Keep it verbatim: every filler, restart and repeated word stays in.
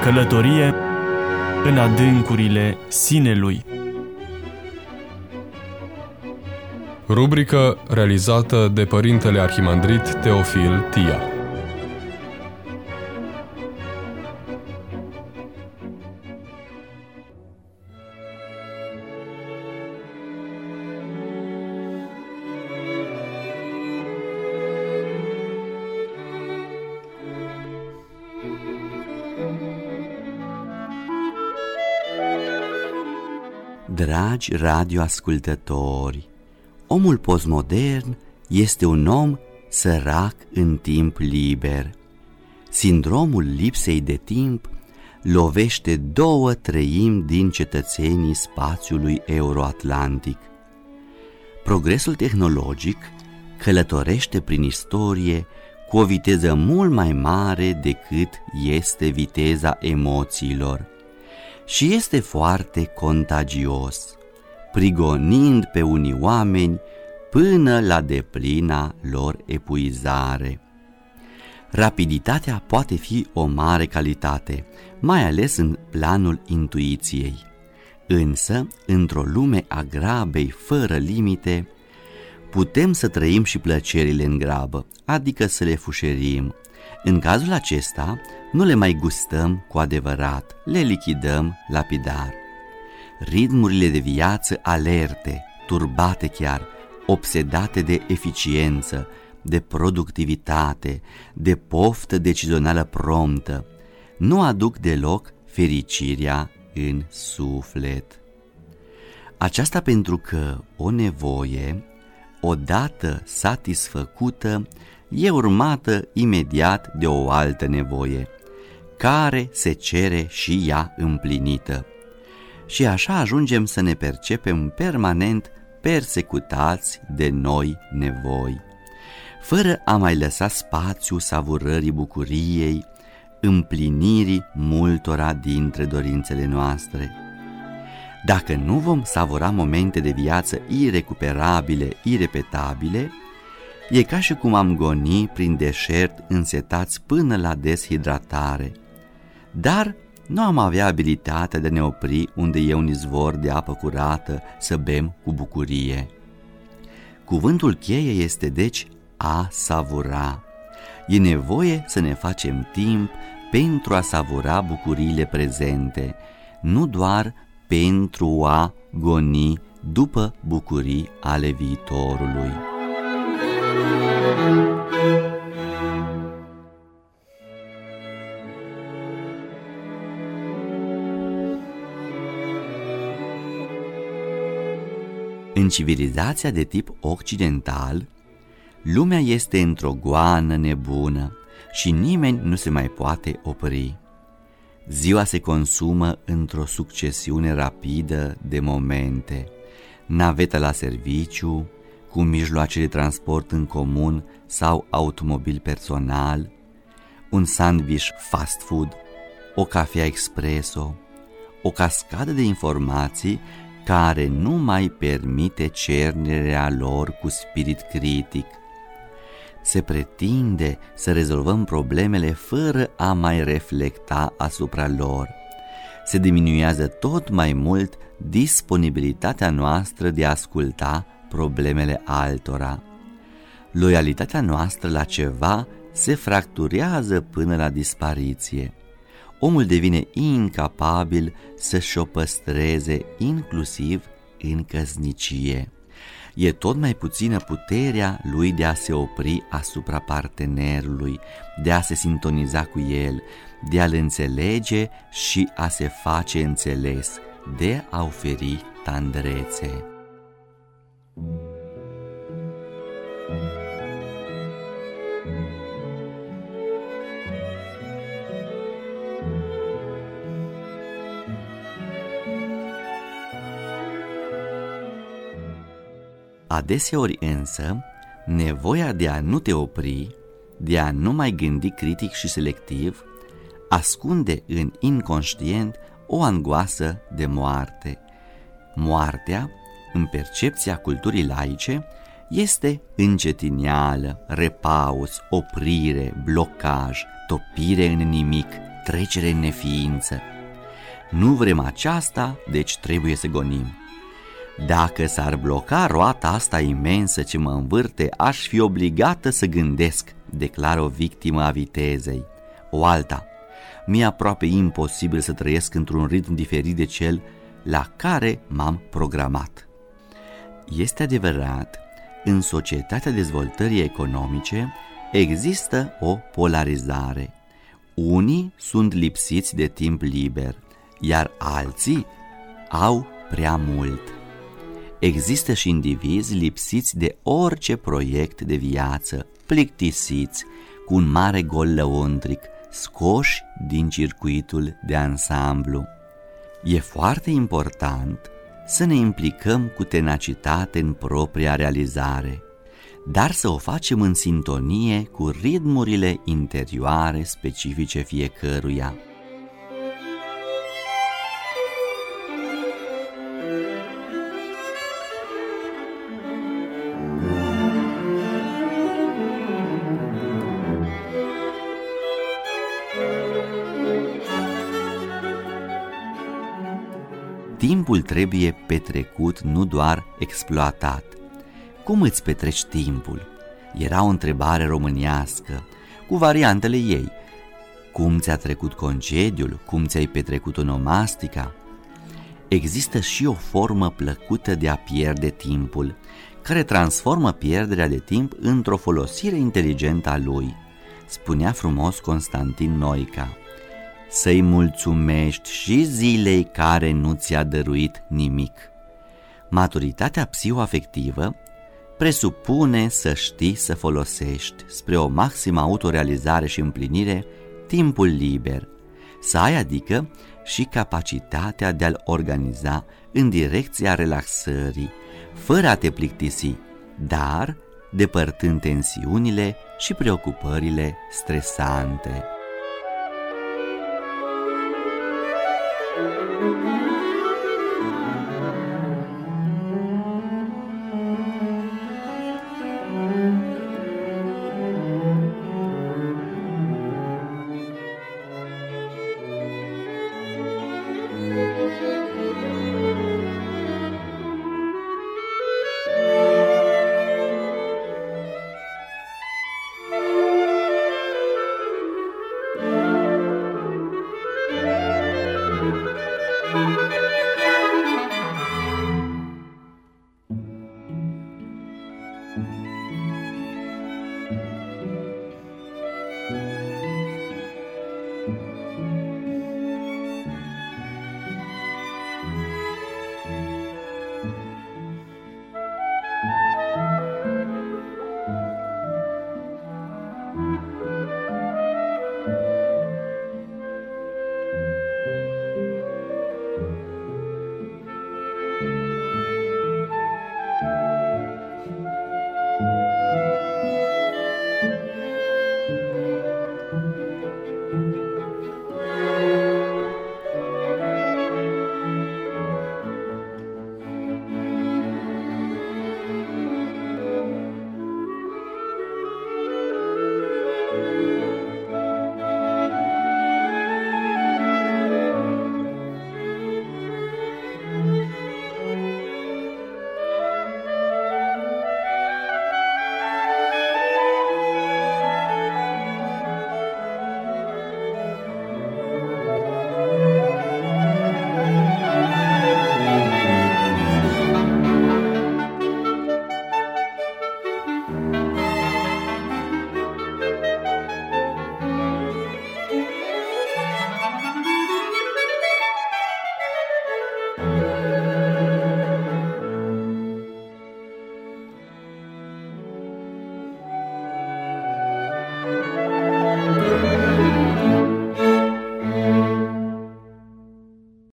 Călătorie în adâncurile sinelui. Rubrică realizată de Părintele Arhimandrit Teofil Tia. Dragi radioascultători, omul postmodern este un om sărac în timp liber. Sindromul lipsei de timp lovește două treimi din cetățenii spațiului euroatlantic. Progresul tehnologic călătorește prin istorie cu o viteză mult mai mare decât este viteza emoțiilor și este foarte contagios, prigonind pe unii oameni până la deplina lor epuizare. Rapiditatea poate fi o mare calitate, mai ales în planul intuiției. Însă, într-o lume a grabei fără limite, putem să trăim și plăcerile în grabă, adică să le fușerim. În cazul acesta, nu le mai gustăm cu adevărat, le lichidăm lapidar. Ritmurile de viață alerte, turbate chiar, obsedate de eficiență, de productivitate, de poftă decizională promptă, nu aduc deloc fericirea în suflet. Aceasta pentru că o nevoie, odată satisfăcută, e urmată imediat de o altă nevoie, care se cere și ea împlinită. Și așa ajungem să ne percepem permanent persecutați de noi nevoi, fără a mai lăsa spațiu savurării bucuriei, împlinirii multora dintre dorințele noastre. Dacă nu vom savura momente de viață irecuperabile, irepetabile, e ca și cum am goni prin deșert însetați până la deshidratare, dar nu am avea abilitatea de a ne opri unde e un izvor de apă curată să bem cu bucurie. Cuvântul cheie este deci a savura. E nevoie să ne facem timp pentru a savura bucuriile prezente, nu doar pentru a goni după bucurii ale viitorului. În civilizația de tip occidental, lumea este într-o goană nebună și nimeni nu se mai poate opri. Ziua se consumă într-o succesiune rapidă de momente: naveta la serviciu, cu mijloace de transport în comun sau automobil personal, un sandwich fast food, o cafea expresso, o cascadă de informații care nu mai permite cernerea lor cu spirit critic. Se pretinde să rezolvăm problemele fără a mai reflecta asupra lor. Se diminuează tot mai mult disponibilitatea noastră de a asculta problemele altora. Loialitatea noastră la ceva se fracturează până la dispariție. Omul devine incapabil să-și o păstreze inclusiv în căsnicie. E tot mai puțină puterea lui de a se opri asupra partenerului, de a se sintoniza cu el, de a-l înțelege și a se face înțeles, de a oferi tandrețe. Adeseori însă, nevoia de a nu te opri, de a nu mai gândi critic și selectiv, ascunde în inconștient o angoasă de moarte. Moartea, în percepția culturii laice, este încetineală, repaus, oprire, blocaj, topire în nimic, trecere în neființă. Nu vrem aceasta, deci trebuie să gonim. Dacă s-ar bloca roata asta imensă ce mă învârte, aș fi obligată să gândesc, declară o victimă a vitezei. O alta: mi-e aproape imposibil să trăiesc într-un ritm diferit de cel la care m-am programat. Este adevărat, în societatea dezvoltării economice există o polarizare. Unii sunt lipsiți de timp liber, iar alții au prea mult. Există și indivizi lipsiți de orice proiect de viață, plictisiți, cu un mare gol lăuntric, scoși din circuitul de ansamblu. E foarte important să ne implicăm cu tenacitate în propria realizare, dar să o facem în sintonie cu ritmurile interioare specifice fiecăruia. Timpul trebuie petrecut, nu doar exploatat. Cum îți petreci timpul? Era o întrebare românească, cu variantele ei. Cum ți-a trecut concediul? Cum ți-ai petrecut onomastica? Există și o formă plăcută de a pierde timpul, care transformă pierderea de timp într-o folosire inteligentă a lui. Spunea frumos Constantin Noica: să-i mulțumești și zilei care nu ți-a dăruit nimic. Maturitatea psihoafectivă presupune să știi să folosești, spre o maximă autorealizare și împlinire, timpul liber, să ai adică și capacitatea de a-l organiza în direcția relaxării, fără a te plictisi, dar depărtând tensiunile și preocupările stresante.